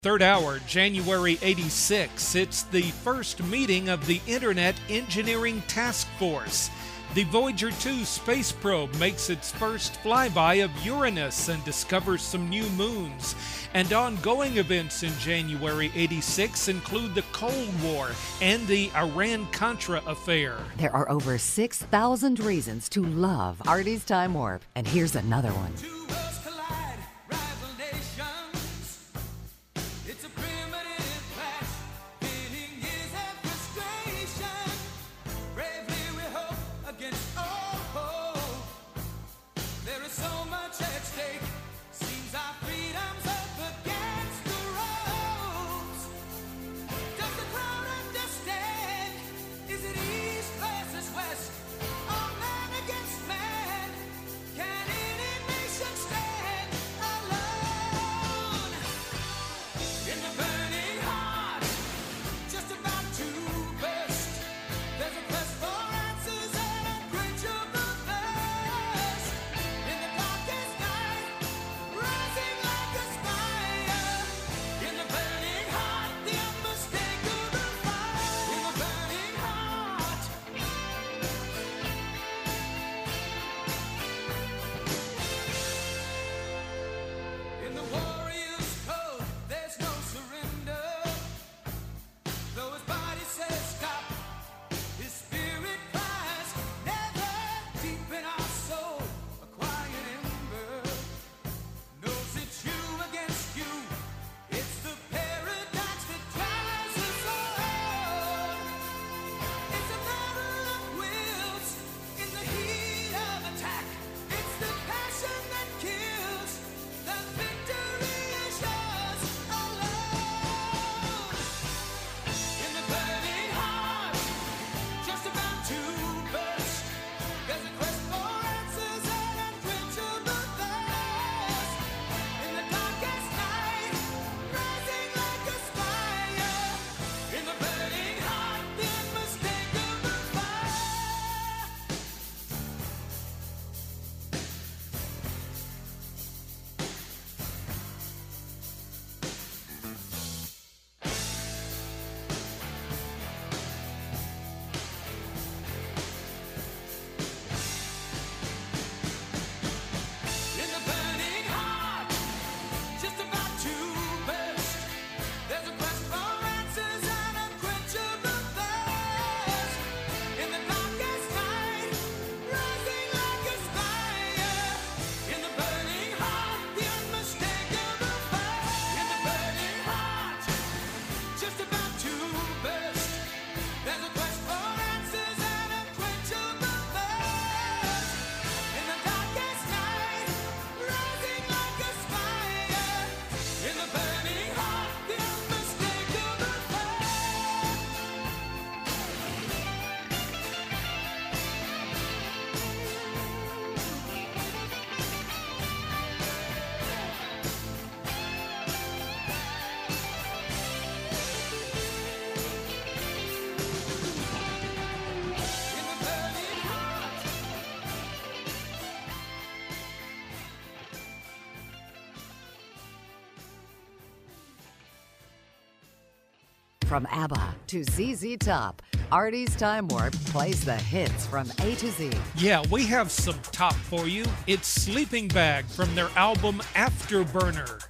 Third hour, January 86. It's the first meeting of the Internet Engineering Task Force. The Voyager 2 space probe makes its first flyby of Uranus and discovers some new moons. And ongoing events in January 86 include the Cold War and the Iran-Contra affair. There are over 6,000 reasons to love Artie's Time Warp. And here's another one. From ABBA to ZZ Top, Artie's Time Warp plays the hits from A to Z. Yeah, we have some top for you. It's Sleeping Bag from their album Afterburner.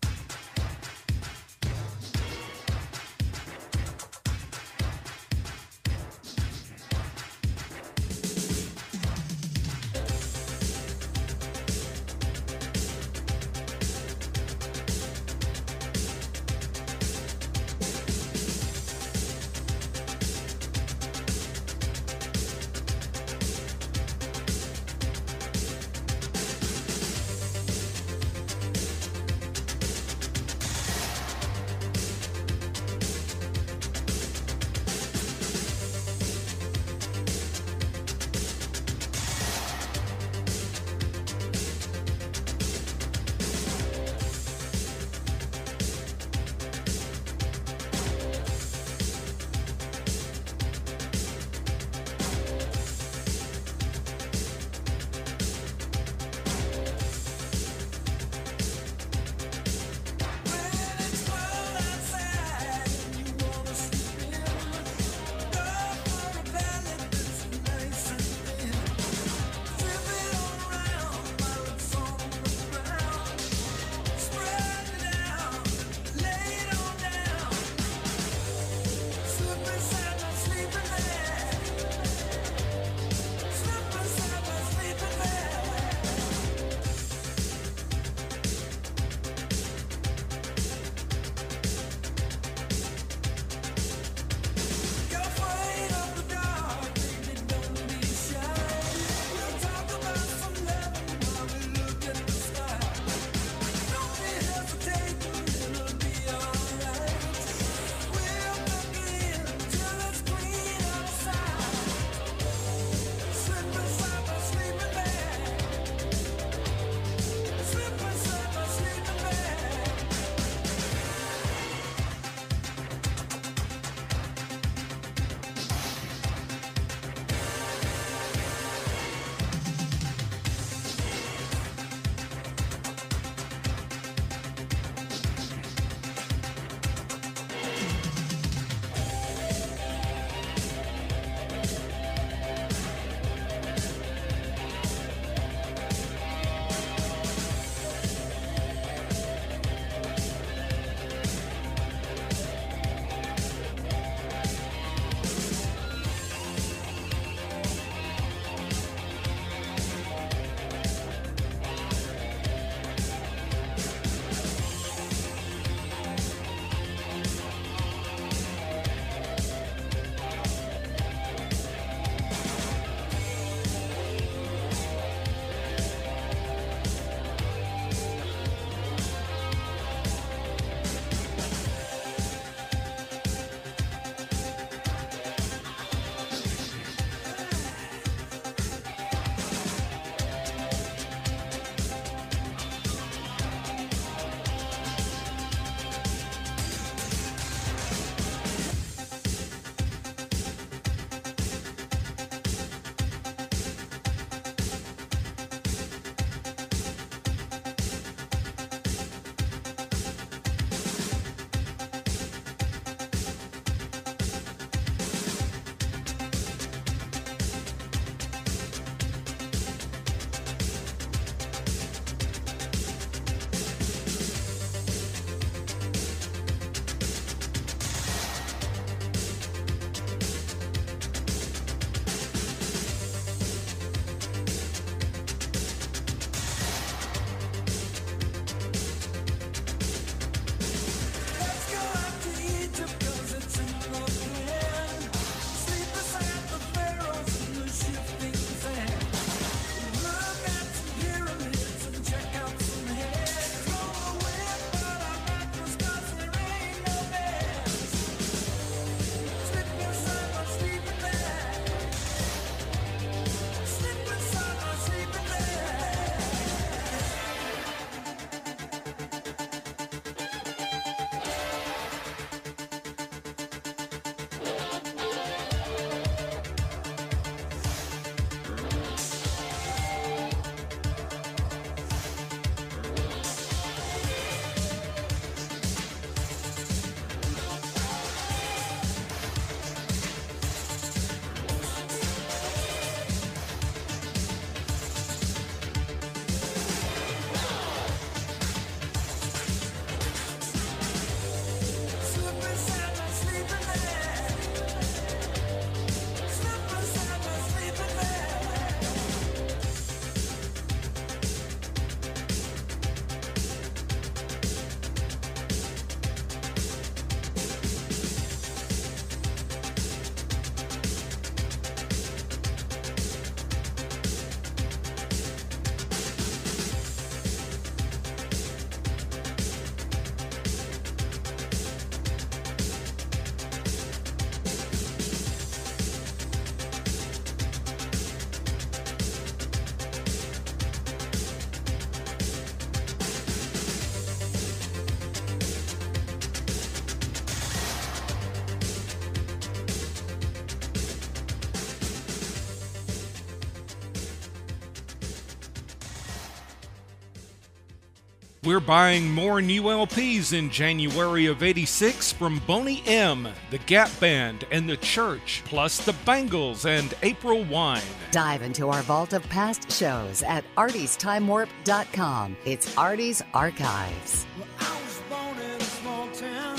We're buying more new LPs in January of '86 from Boney M, the Gap Band, and the Church, plus the Bangles and April Wine. Dive into our vault of past shows at artysTimeWarp.com. It's Artie's Archives. Well, I was born in a small town,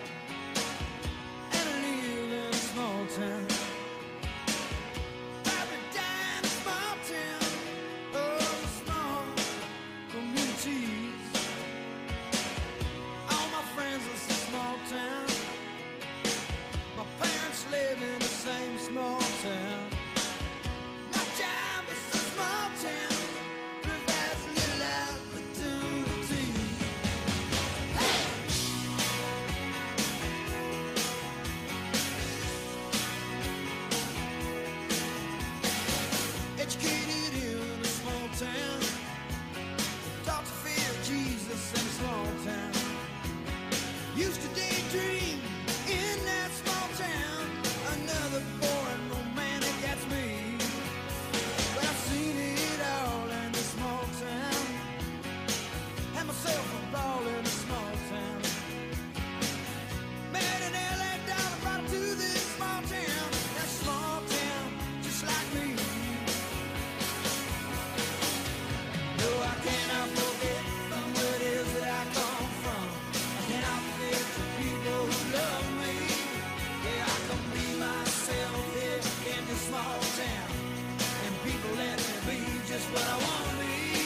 and I live in a small town. Probably died in a small town, oh, small communities. All my friends are so small town. My parents live in the same small town. My job is a small town, provides little opportunity. Educated in a small town, taught to fear Jesus in a small town. Used to daydream in that small town. Another boring romantic, that's me. But I've seen it all in this small town. Had myself a ball in a small town. Met an LA dollar, brought her to this small town. That small town, just like me. No, I cannot forget from where it is that I come from. I cannot forget the people who love me. Yeah, I can be myself here in this small town, and people let me be just what I want to be.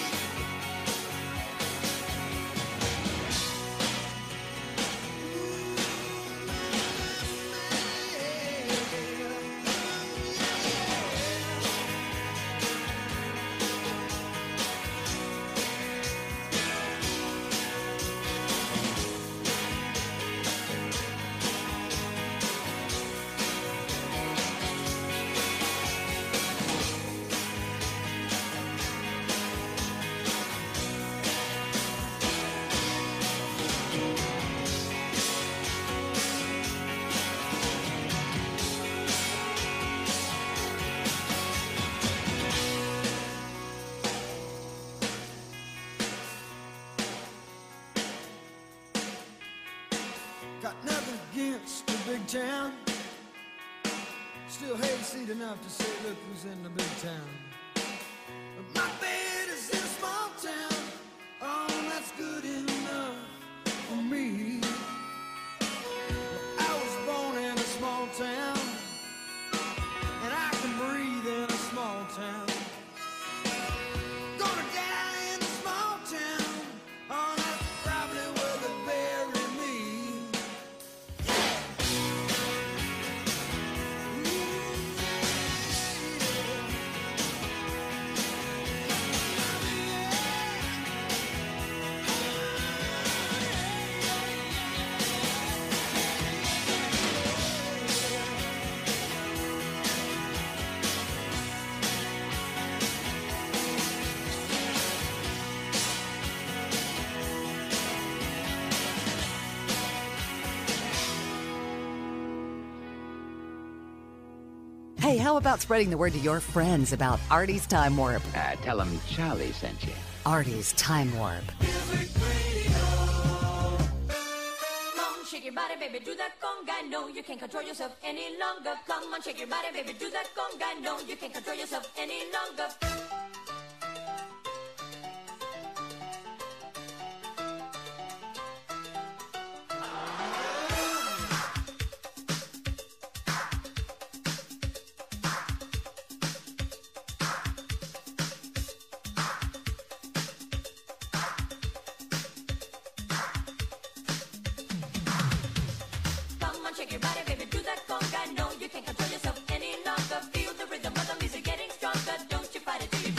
Got nothing against the big town. Still hayseed enough to say, look who's in the big town. But my bed is in a small town. Oh, that's good enough for me. Well, I was born in a small town, and I can breathe in a small town. Gonna die in a small town. Oh, that's probably where they bury me. Hey, how about spreading the word to your friends about Artie's Time Warp? Tell them Charlie sent you. Artie's Time Warp. Come on, shake your body, baby, do that conga. No, you can't control yourself any longer. Come on, shake your body, baby, do that conga. No, you can't control yourself any longer. Come on, shake your body, baby, do that conga. No, you can't control yourself any longer. Feel the rhythm of the music getting stronger. Don't you fight it till you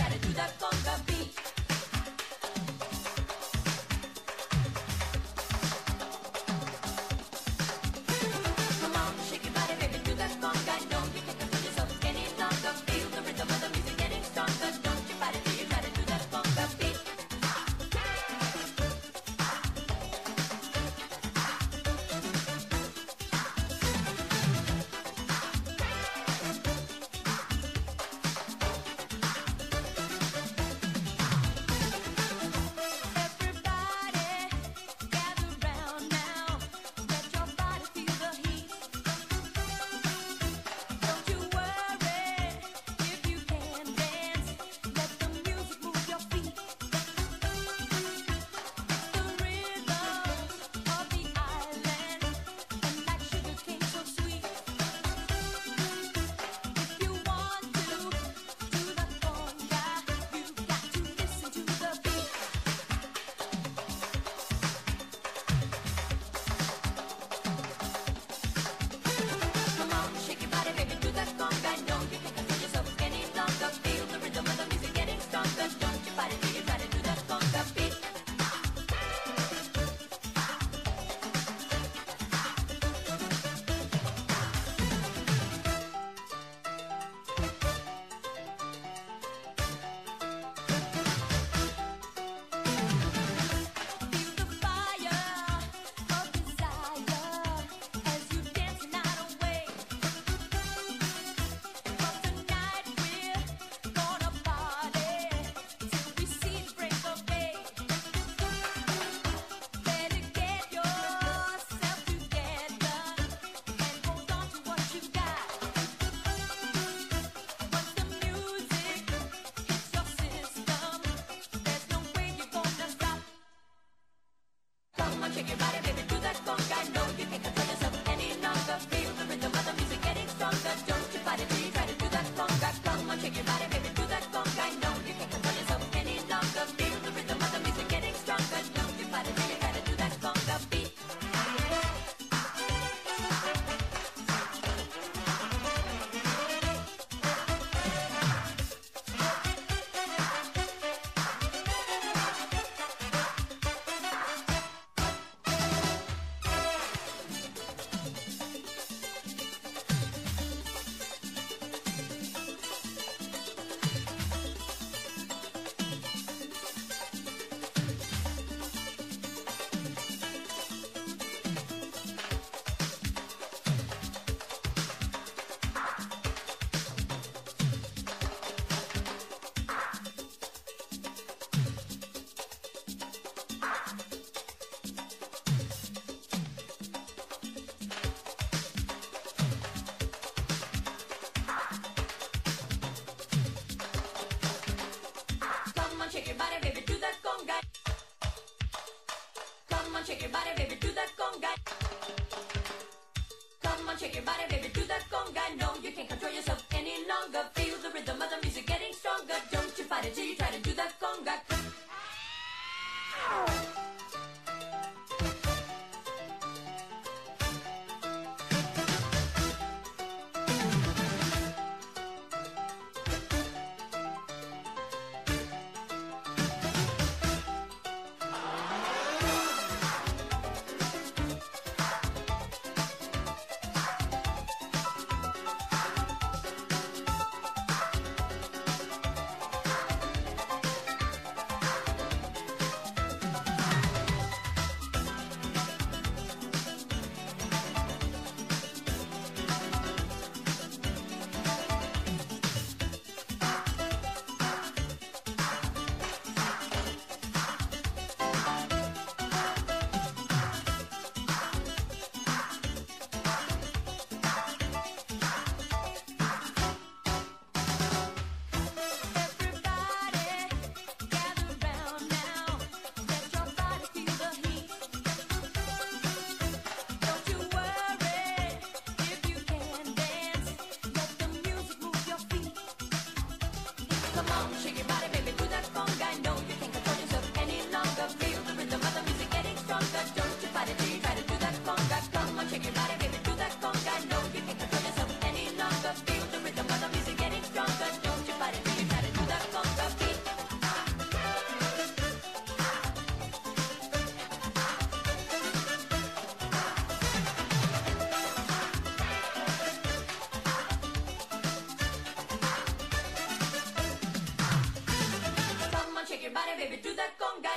shake your body, baby, do that conga. No, you can't control yourself any longer. Feel the rhythm of the music getting stronger. Don't you fight it till you try to do that conga. Come on, shake your body, baby, do that conga. No, you can't control yourself any longer. Feel the rhythm of the music getting stronger. Don't you fight it till you try to do that conga beat. Come on, shake your body, baby, do that conga. Come on, shake your body, baby, do that conga. Come on, shake your body, baby, do that conga. No, you can't control yourself any longer. Feel the rhythm of the music getting stronger. Don't you fight it till you try to do that conga. Come on, shake your body, baby, do that conga. No, you can't control yourself any longer. Feel the rhythm of the music getting stronger. Don't you fight it till you try to do that conga. Come on, shake your body, baby, do that conga. No, you can't control yourself any longer. Feel the rhythm of the music getting stronger. Don't you fight it till you try to do that conga beat. Come on, shake your body, baby, do that conga.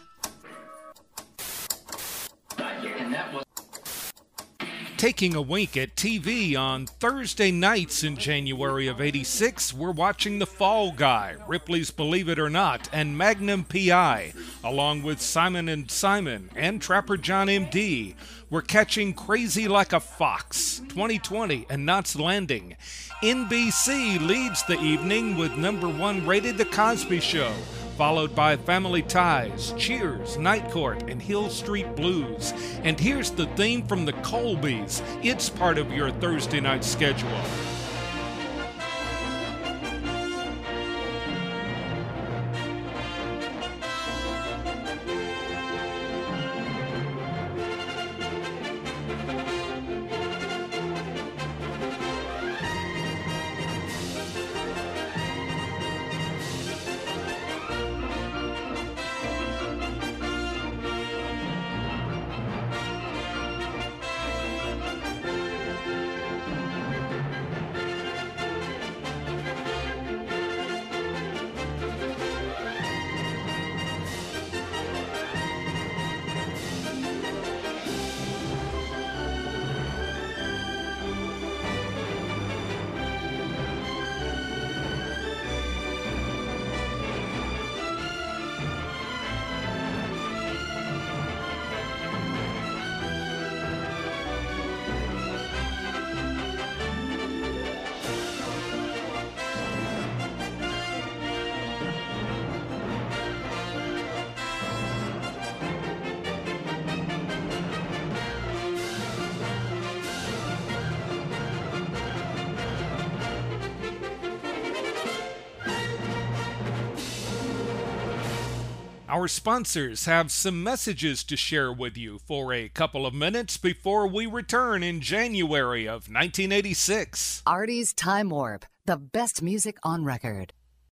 And that was Taking a wink at TV on Thursday nights in January of '86, we're watching The Fall Guy, Ripley's Believe It or Not, and Magnum P.I., along with Simon & Simon and Trapper John M.D. We're catching Crazy Like a Fox, 2020, and Knots Landing. NBC leads the evening with #1 rated The Cosby Show, followed by Family Ties, Cheers, Night Court, and Hill Street Blues. And here's the theme from the Colbys. It's part of your Thursday night schedule. Our sponsors have some messages to share with you for a couple of minutes before we return in January of 1986. Artie's Time Warp, the best music on record.